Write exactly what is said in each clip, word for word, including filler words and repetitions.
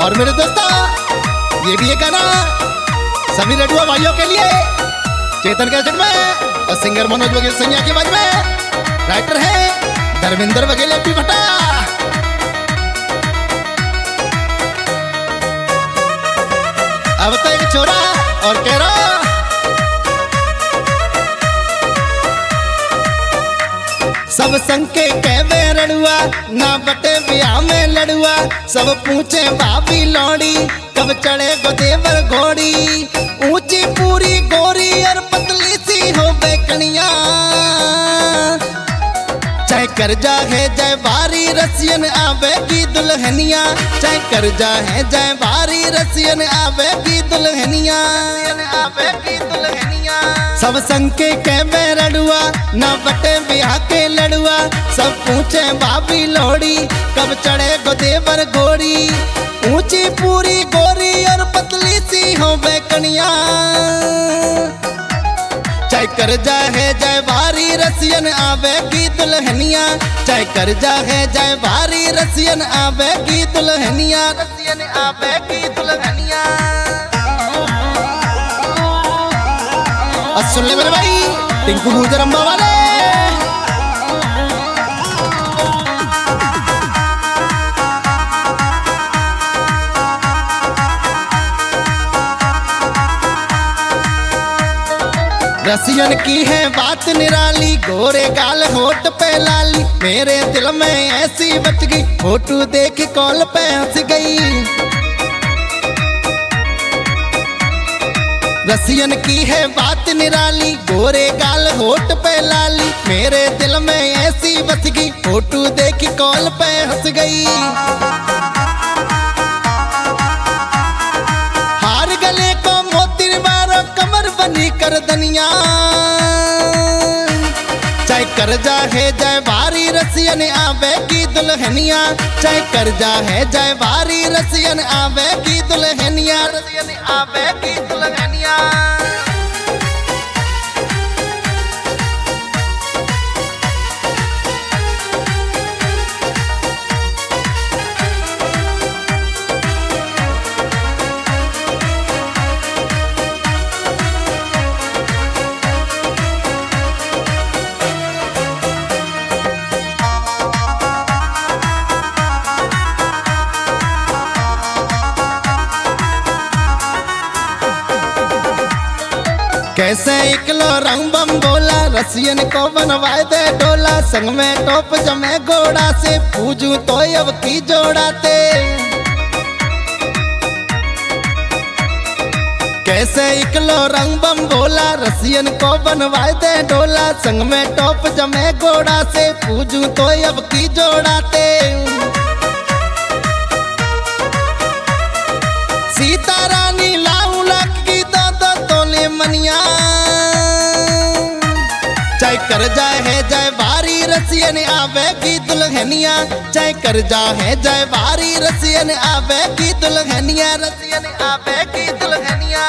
और मेरे दोस्तों ये भी एक गाना सभी लडुआ भाइयों के लिए चेतन कैसेट में और सिंगर मनोज बघेल सैया की आवाज में। राइटर है धर्मेंद्र बघेल एपी भट्टा। अब तो एक छोरा और कह रहा सब संके कहवे रड़ुआ ना बटे ब्याह में लड़ुआ। सब पूछे भाभी लौड़ी कब चढ़े गोदेवर घोड़ी। ऊंची पूरी गोरी और पतली सी हो बेकनिया। चाहे कर्जा है जय भारी रसियन आवेगी दुल्हनिया। चाहे कर्जा है जय भारी रसियन आवेगी दुल्हनिया। आवेगी दुल्हनिया। सब संके कहवे रड़ुआ ना बटे ब्याह के लड़ुआ। सब पूछे भाभी लोड़ी कब चढ़े गोदेवर घोड़ी। ऊंची पूरी गोरी और पतली सी हो बेकनिया। चाहे कर्जा है जय भारी रसियन आवेगी दुल्हनिया। चाहे कर्जा है जय भारी रसियन आवेगी दुल्हनिया। रसियन आवेगी दुल्हनिया। सुन ले मेरे भाई टिंकू गुर्जर अम्बा वाले। रसियन की है बात निराली गोरे गाल होठ पे लाली। मेरे दिल में ऐसी बच गई फोटो देख कॉल पे हंस गई। रसियन की है बात निराली गोरे गाल होठ पे लाली। मेरे दिल में ऐसी बस गई फोटो देखी कॉल पे हंस गई। हार गले को मोती मारो कमर बनी कर दनिया। चाहे कर्जा है जय भारी रसियन आवेगी दुल्हनिया। चाहे कर्जा है जय भारी रसियन आवेगी दुल्हनिया। रसियन आवेगी दुल्हनिया। कैसे इकलो रंग बम बोला रसियन को बनवाए दे डोला। संग में टोप जमे घोड़ा से पूजू तो अब की जोड़ाते। कैसे इकलो रंग बम बोला रसियन को बनवाए दे डोला। संग में टोप जमे घोड़ा से पूजू तो अब की जोड़ाते। सीता रानी लाऊ लाख की दो दो तोले मनिया। चाहे कर्जा है जय भारी रसियन आवेगी दुल्हनिया। चाहे कर्जा है जय भारी रसियन आवेगी दुल्हनिया। रसियन आवेगी दुल्हनिया।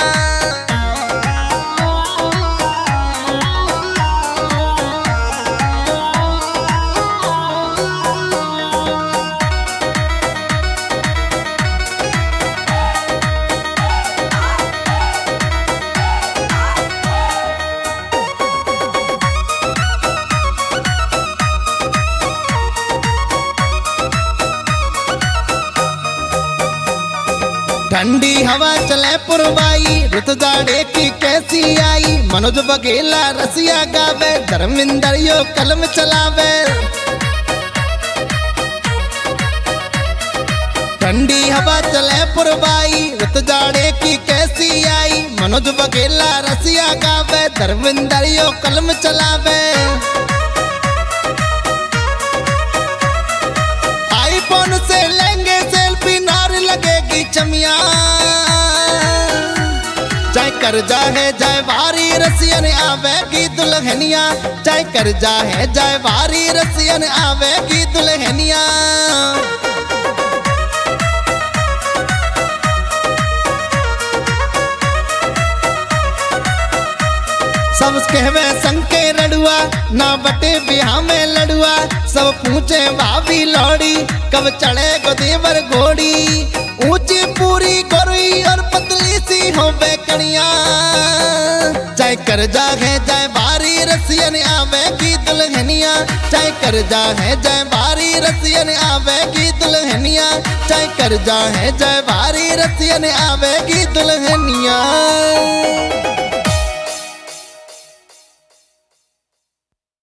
ठंडी हवा चले पुरवाई रुत जाड़े की कैसी आई। मनोज बघेला रसिया गावे धर्मेंद्र यो कलम चलावे। ठंडी हवा चले पुरवाई रुत जाड़े की कैसी आई। मनोज बघेला रसिया गावे धर्मेंद्र यो कलम चलावे। आईफोन से लेंगे सेल्फी नार लगेगी चमिया। चाहे कर्जा है जय भारी रसियन आवेगी दुल्हनिया। चाहे कर्जा है जय भारी रसियन आवेगी दुल्हनिया। सब कहवे संके रड़ुआ ना बटे ब्याह में लड़ुआ। सब पूछे भाभी लौड़ी कब चढ़े गोदेवर घोड़ी। ऊंची कर्जा है जय बारी रसियन आवेगी दुल्हनिया, चाहे कर्जा है जय बारी रसियन आवेगी दुल्हनिया, चाहे कर्जा है जय बारी रसियन आवेगी दुल्हनिया।